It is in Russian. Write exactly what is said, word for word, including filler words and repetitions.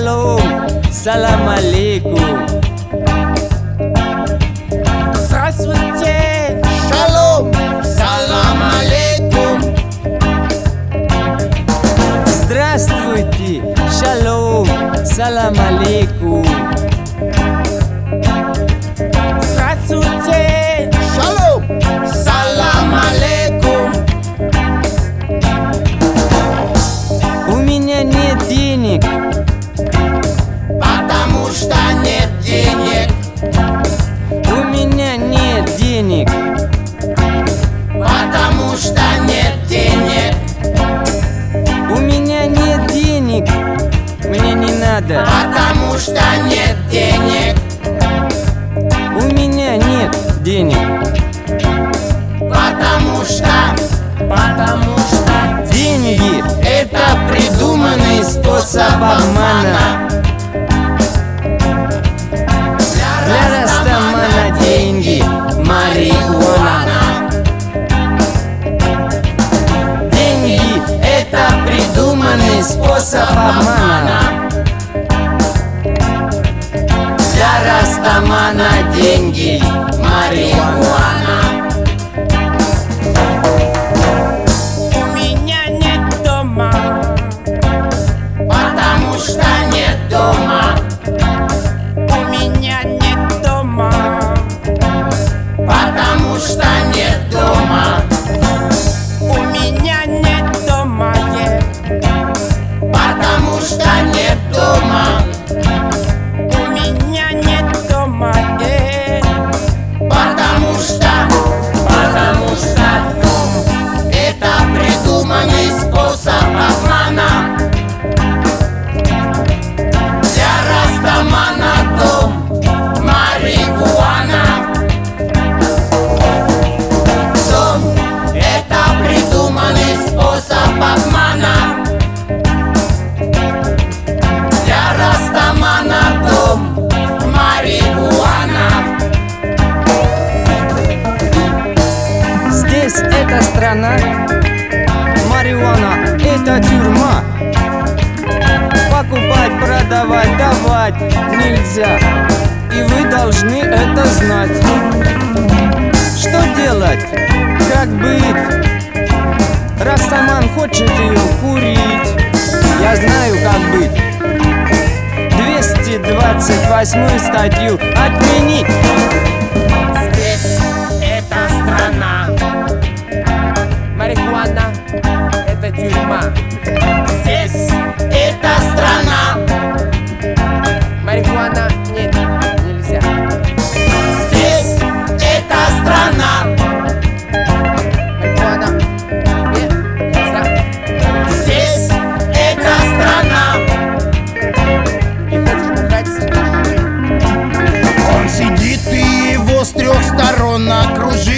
шалом, салам алейкум. Здравствуйте, шалом, салам алейкум. Здравствуйте, шалом, салам алейкум. Здравствуйте, шалом, салам алейкум. У меня нет денег, Потому что нет денег. у меня нет денег, Потому что нет денег. у меня нет денег, мне не надо. Потому что нет денег. У меня нет денег, Потому что, потому что деньги — это придуманный способ обмана. Для Растамана деньги — марихуана. Деньги — это придуманный способ обмана. Для Растамана деньги — марихуана. у меня нет дома. Потому что нет дома. У меня нет дома. Потому что нет дома. У меня нет дома, yeah. Потому что нет дома. У меня нет дома, yeah. Потому что, потому что дом — это придуманный способ обмана. Для Растамана дом — марихуана. Дом — это придуманный способ обмана. Для Растамана дом — марихуана. Здесь эта страна, марихуана — это тюрьма. Покупать, продавать, давать нельзя, и вы должны это знать. Что делать? Как быть? Растаман хочет ее курить. Я знаю, как быть. двести двадцать восьмую статью отменить. Здесь эта страна. Марихуана — это тюрьма. Здесь эта страна. Марихуана нет, нельзя. Здесь эта страна. Марихуана нет, нельзя. Здесь эта страна. И хочешь бухать, сидишь. Он сидит и его с трех сторон окружил.